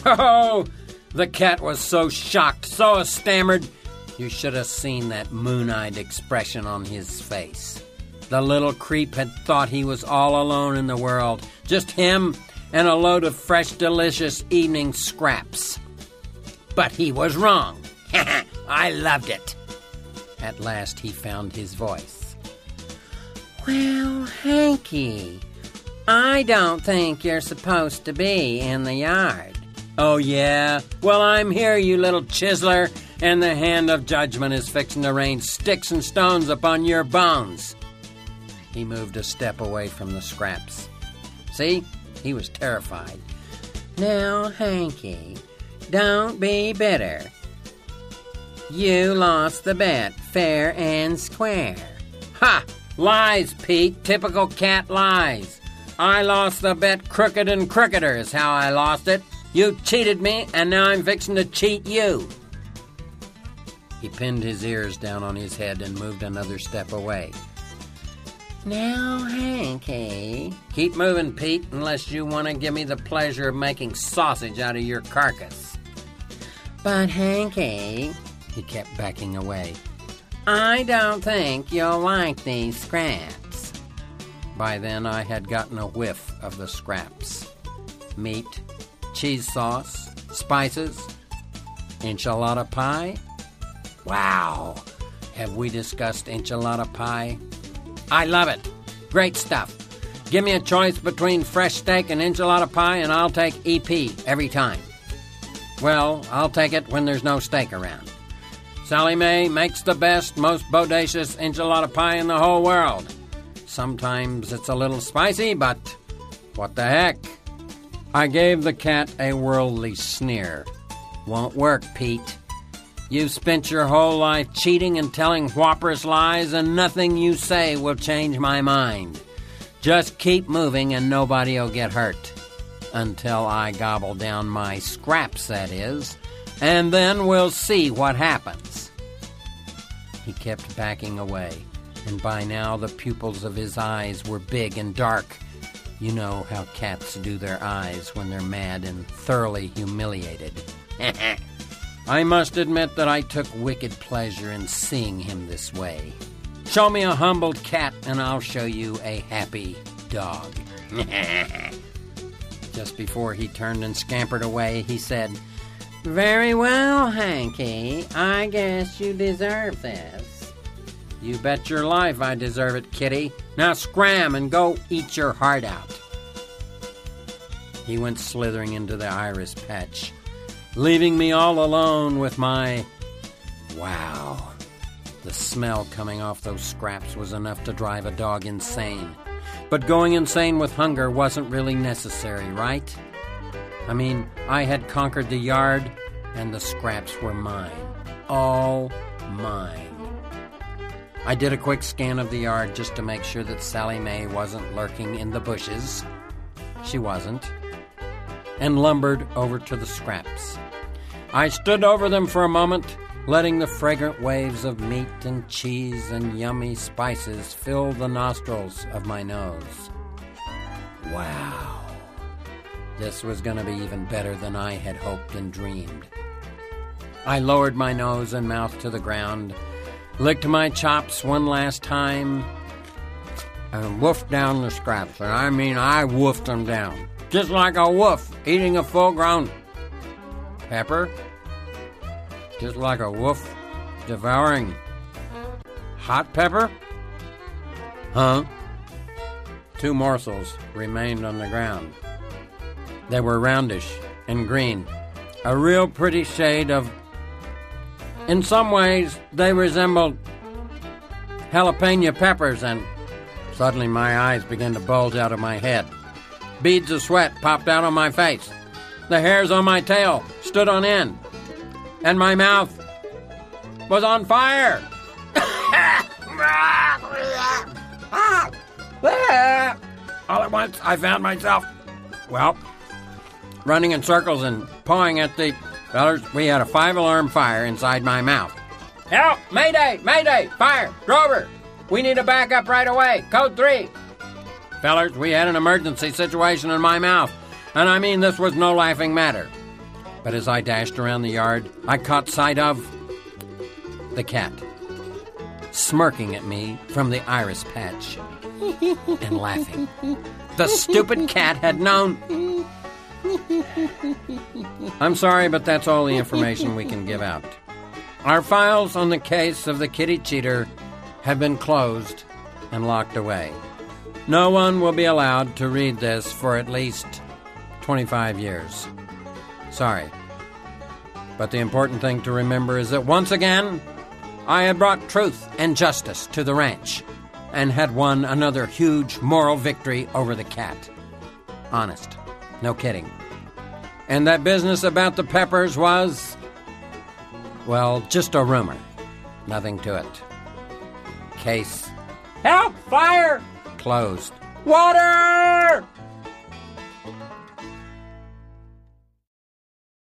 Oh, the cat was so shocked, so stammered. You should have seen that moon-eyed expression on his face. The little creep had thought he was all alone in the world. Just him and a load of fresh, delicious evening scraps. But he was wrong. I loved it. At last he found his voice. Well, Hanky, I don't think you're supposed to be in the yard. Oh, yeah? Well, I'm here, you little chiseler, and the hand of judgment is fixing to rain sticks and stones upon your bones. He moved a step away from the scraps. See? He was terrified. Now, Hanky, don't be bitter. You lost the bet, fair and square. Ha! Lies, Pete. Typical cat lies. I lost the bet crooked and crookeder is how I lost it. You cheated me, and now I'm fixing to cheat you. He pinned his ears down on his head and moved another step away. Now, Hanky. Keep moving, Pete, unless you want to give me the pleasure of making sausage out of your carcass. But, Hanky, he kept backing away, I don't think you'll like these scraps. By then I had gotten a whiff of the scraps. Meat, cheese sauce, spices, enchilada pie. Wow! Have we discussed enchilada pie? I love it. Great stuff. Give me a choice between fresh steak and enchilada pie, and I'll take EP every time. Well, I'll take it when there's no steak around. Sally Mae makes the best, most bodacious enchilada pie in the whole world. Sometimes it's a little spicy, but what the heck? I gave the cat a worldly sneer. Won't work, Pete. You've spent your whole life cheating and telling whopperous lies, and nothing you say will change my mind. Just keep moving and nobody'll get hurt. Until I gobble down my scraps, that is. And then we'll see what happens. He kept backing away, and by now the pupils of his eyes were big and dark. You know how cats do their eyes when they're mad and thoroughly humiliated. I must admit that I took wicked pleasure in seeing him this way. Show me a humbled cat, and I'll show you a happy dog. Just before he turned and scampered away, he said, Very well, Hanky. I guess you deserve this. You bet your life I deserve it, kitty. Now scram and go eat your heart out. He went slithering into the iris patch, leaving me all alone with my... Wow. The smell coming off those scraps was enough to drive a dog insane. But going insane with hunger wasn't really necessary, right? I mean, I had conquered the yard, and the scraps were mine. All mine. I did a quick scan of the yard just to make sure that Sally Mae wasn't lurking in the bushes. She wasn't. And lumbered over to the scraps. I stood over them for a moment, letting the fragrant waves of meat and cheese and yummy spices fill the nostrils of my nose. Wow. This was going to be even better than I had hoped and dreamed. I lowered my nose and mouth to the ground, licked my chops one last time, and woofed down the scraps. And I mean, I woofed them down. Just like a wolf eating a full-grown pepper. Just like a wolf devouring hot pepper. Huh? 2 morsels remained on the ground. They were roundish and green, a real pretty shade of... In some ways, they resembled jalapeno peppers, and suddenly my eyes began to bulge out of my head. Beads of sweat popped out on my face. The hairs on my tail stood on end, and my mouth was on fire. All at once, I found myself, running in circles and pawing at the... Fellers, we had a 5-alarm fire inside my mouth. Help! Mayday! Mayday! Fire! Grover! We need a backup right away! Code 3! Fellers, we had an emergency situation in my mouth. And I mean, this was no laughing matter. But as I dashed around the yard, I caught sight of the cat, smirking at me from the iris patch and laughing. The stupid cat had known. I'm sorry, but that's all the information we can give out. Our files on the case of the kitty cheater have been closed and locked away. No one will be allowed to read this for at least 25 years. Sorry. But the important thing to remember is that once again, I had brought truth and justice to the ranch and had won another huge moral victory over the cat. Honest. No kidding. And that business about the peppers was, well, just a rumor. Nothing to it. Case. Help! Fire! Closed. Water!